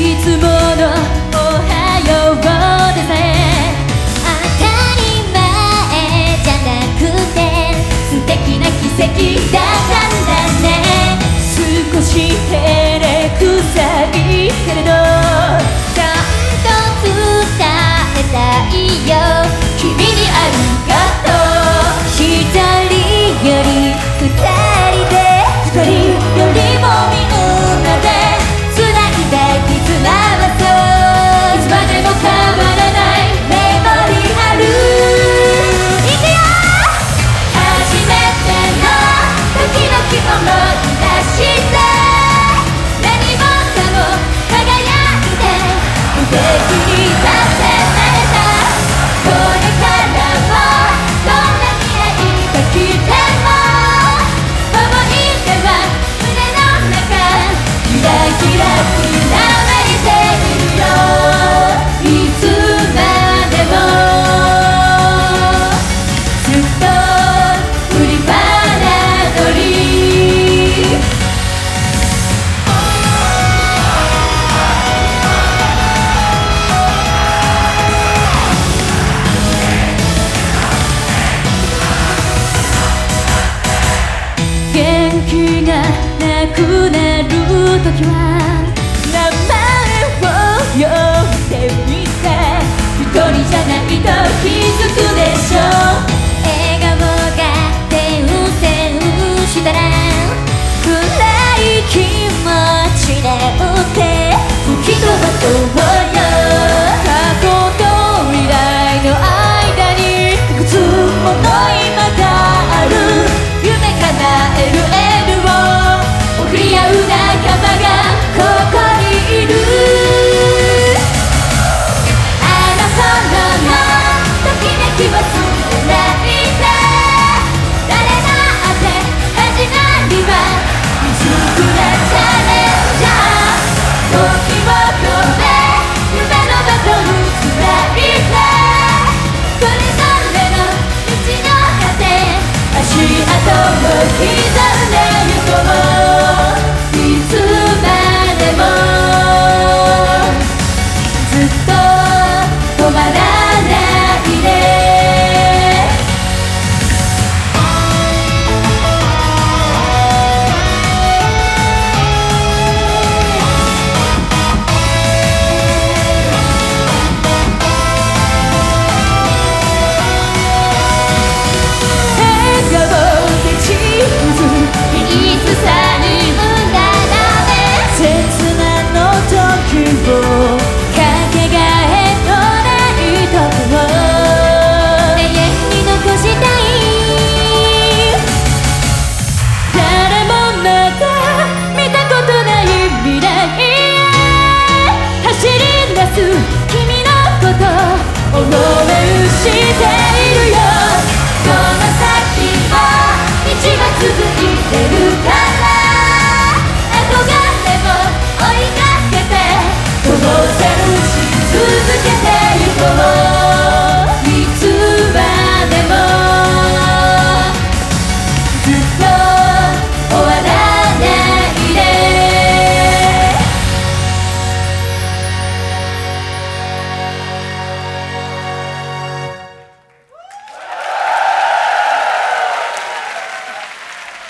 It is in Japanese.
いつものおはようでさえ当たり前じゃなくて素敵な奇跡だったんだね。少し照れくさいけれどちゃんと伝えたいよ。君にありがとう。一人より二人で二人よりもみんなで繋いだ絆はそういつまでも変わらないメモリアル。いくよ。初めてのドキドキ思い出して何もかも輝いて無敵にさせられた。これからもどんな未来が来ても思い出は胸の中キラキラに流れているよ。いつまでもずっと振り払り元気がなくなるときは名前を呼んでみて一人じゃないと気づくでしょう。笑顔が伝染したら暗い気持ちで打って吹き飛ばそうよ。過去と未来の間にいくつもの今がある。夢叶えるエールを送り合う仲間がここにいる。あの頃のときめきを忘れないで。誰だって始まりは未熟なチャレンジャー。時を超え夢のバトルつないでそれぞれの道の糧足跡を刻んでゆこう。いつまでもずっと止まらないで。笑顔で地図いつさに生んだらね。切なの時をかけがえのないとこを永遠に残したい。誰もまだ見たことない未来へ走り出す君のこと覚え失して